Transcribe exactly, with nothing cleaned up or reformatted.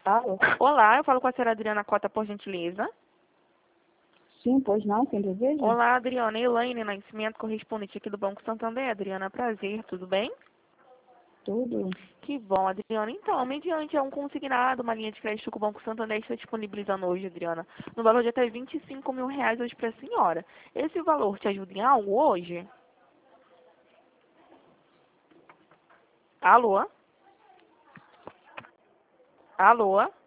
Alô? Olá, eu falo com a senhora Adriana Cota, por gentileza. Sim, pois não, quem deseja? Olá, Adriana. Elaine Nascimento, correspondente aqui do Banco Santander. Adriana, prazer, tudo bem? Tudo. Que bom, Adriana. Então, mediante a um consignado, uma linha de crédito que o Banco Santander está disponibilizando hoje, Adriana, no valor de até vinte e cinco mil reais hoje para a senhora. Esse valor te ajuda em algo hoje? Alô? Alô?